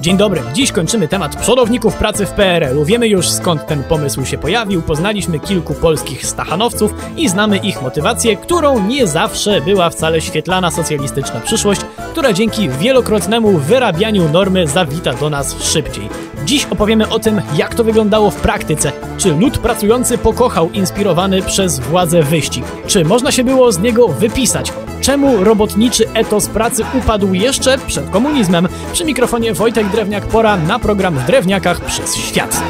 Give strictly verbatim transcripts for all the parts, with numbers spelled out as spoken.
Dzień dobry, dziś kończymy temat przodowników pracy w P R L u. Wiemy już, skąd ten pomysł się pojawił, poznaliśmy kilku polskich stachanowców i znamy ich motywację, którą nie zawsze była wcale świetlana socjalistyczna przyszłość, która dzięki wielokrotnemu wyrabianiu normy zawita do nas szybciej. Dziś opowiemy o tym, jak to wyglądało w praktyce, czy lud pracujący pokochał inspirowany przez władzę wyścig, czy można się było z niego wypisać, czemu robotniczy etos pracy upadł jeszcze przed komunizmem. Przy mikrofonie Wojtek Drewniak, pora na program w Drewniakach przez świat.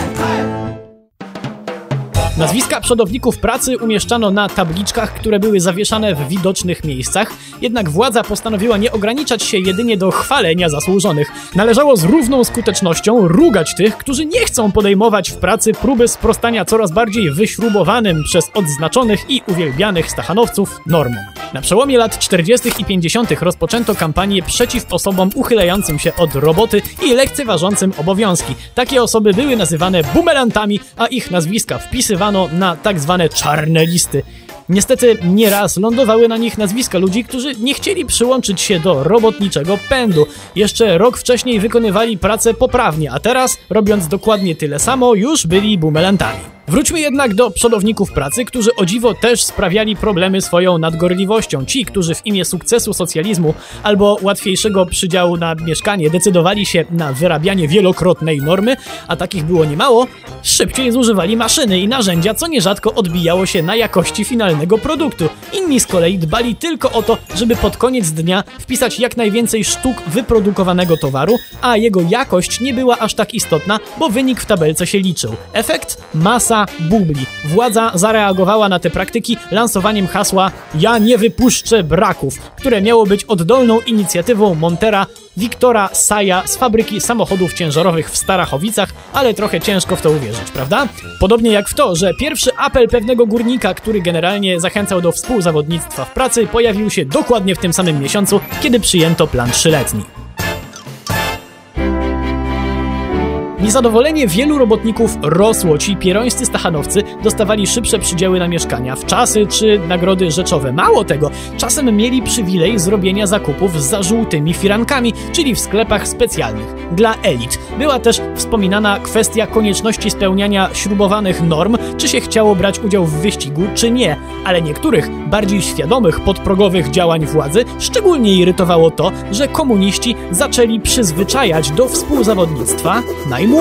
Nazwiska przodowników pracy umieszczano na tabliczkach, które były zawieszane w widocznych miejscach, jednak władza postanowiła nie ograniczać się jedynie do chwalenia zasłużonych. Należało z równą skutecznością rugać tych, którzy nie chcą podejmować w pracy próby sprostania coraz bardziej wyśrubowanym przez odznaczonych i uwielbianych stachanowców normom. Na przełomie lat czterdziestych i pięćdziesiątych rozpoczęto kampanię przeciw osobom uchylającym się od roboty i lekceważącym obowiązki. Takie osoby były nazywane bumerantami, a ich nazwiska wpisywano na tak zwane czarne listy. Niestety nieraz lądowały na nich nazwiska ludzi, którzy nie chcieli przyłączyć się do robotniczego pędu. Jeszcze rok wcześniej wykonywali pracę poprawnie, a teraz, robiąc dokładnie tyle samo, już byli bumerantami. Wróćmy jednak do przodowników pracy, którzy o dziwo też sprawiali problemy swoją nadgorliwością. Ci, którzy w imię sukcesu socjalizmu albo łatwiejszego przydziału na mieszkanie decydowali się na wyrabianie wielokrotnej normy, a takich było niemało, szybciej zużywali maszyny i narzędzia, co nierzadko odbijało się na jakości finalnego produktu. Inni z kolei dbali tylko o to, żeby pod koniec dnia wpisać jak najwięcej sztuk wyprodukowanego towaru, a jego jakość nie była aż tak istotna, bo wynik w tabelce się liczył. Efekt? Masa bubli. Władza zareagowała na te praktyki lansowaniem hasła „Ja nie wypuszczę braków”, które miało być oddolną inicjatywą montera Wiktora Saja z fabryki samochodów ciężarowych w Starachowicach, ale trochę ciężko w to uwierzyć, prawda? Podobnie jak w to, że pierwszy apel pewnego górnika, który generalnie zachęcał do współzawodnictwa w pracy, pojawił się dokładnie w tym samym miesiącu, kiedy przyjęto plan trzyletni. Niezadowolenie wielu robotników rosło. Ci pierońscy stachanowcy dostawali szybsze przydziały na mieszkania, wczasy czy nagrody rzeczowe. Mało tego, czasem mieli przywilej zrobienia zakupów za żółtymi firankami, czyli w sklepach specjalnych dla elit. Była też wspominana kwestia konieczności spełniania śrubowanych norm, czy się chciało brać udział w wyścigu, czy nie. Ale niektórych, bardziej świadomych podprogowych działań władzy, szczególnie irytowało to, że komuniści zaczęli przyzwyczajać do współzawodnictwa najmłodszych.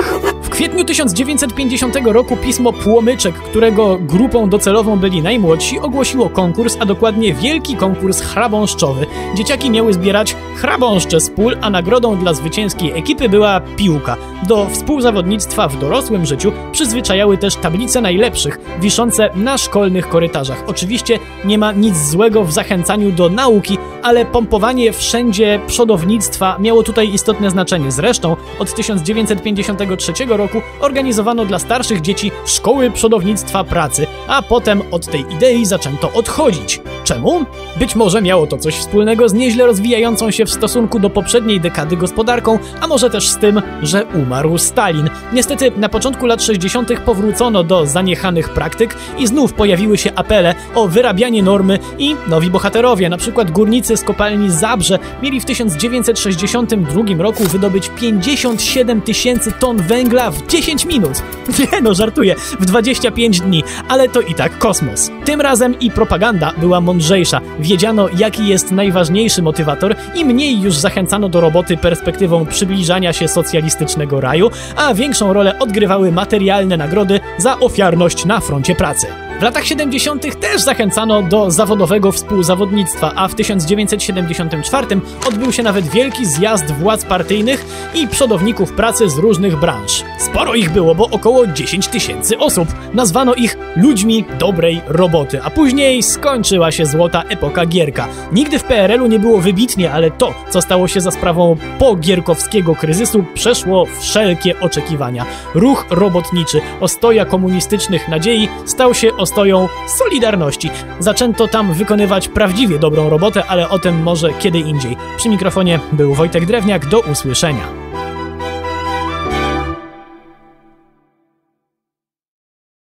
W kwietniu tysiąc dziewięćset pięćdziesiątego roku pismo Płomyczek, którego grupą docelową byli najmłodsi, ogłosiło konkurs, a dokładnie wielki konkurs chrabąszczowy. Dzieciaki miały zbierać chrabąszcze z pól, a nagrodą dla zwycięskiej ekipy była piłka. Do współzawodnictwa w dorosłym życiu przyzwyczajały też tablice najlepszych, wiszące na szkolnych korytarzach. Oczywiście nie ma nic złego w zachęcaniu do nauki, ale pompowanie wszędzie przodownictwa miało tutaj istotne znaczenie. Zresztą od tysiąc dziewięćset pięćdziesiątego trzeciego roku organizowano dla starszych dzieci szkoły przodownictwa pracy, a potem od tej idei zaczęto odchodzić. Czemu? Być może miało to coś wspólnego z nieźle rozwijającą się w stosunku do poprzedniej dekady gospodarką, a może też z tym, że umarł Stalin. Niestety na początku lat sześćdziesiątych powrócono do zaniechanych praktyk i znów pojawiły się apele o wyrabianie normy i nowi bohaterowie, na przykład górnicy z kopalni Zabrze, mieli w tysiąc dziewięćset sześćdziesiątym drugim roku wydobyć pięćdziesiąt siedem tysięcy ton węgla w dziesięć minut. Nie no, żartuję, w dwadzieścia pięć dni, ale to i tak kosmos. Tym razem i propaganda była mądrzejsza. Wiedziano, jaki jest najważniejszy motywator i mniej już zachęcano do roboty perspektywą przybliżania się socjalistycznego raju, a większą rolę odgrywały materialne nagrody za ofiarność na froncie pracy. W latach siedemdziesiątych też zachęcano do zawodowego współzawodnictwa, a w tysiąc dziewięćset siedemdziesiątym czwartym odbył się nawet wielki zjazd władz partyjnych i przodowników pracy z różnych branż. Sporo ich było, bo około dziesięć tysięcy osób. Nazwano ich ludźmi dobrej roboty, a później skończyła się złota epoka Gierka. Nigdy w P R L u nie było wybitnie, ale to, co stało się za sprawą pogierkowskiego kryzysu, przeszło wszelkie oczekiwania. Ruch robotniczy, ostoja komunistycznych nadziei, stał się ostoją Solidarności. Zaczęto tam wykonywać prawdziwie dobrą robotę, ale o tym może kiedy indziej. Przy mikrofonie był Wojtek Drewniak, do usłyszenia.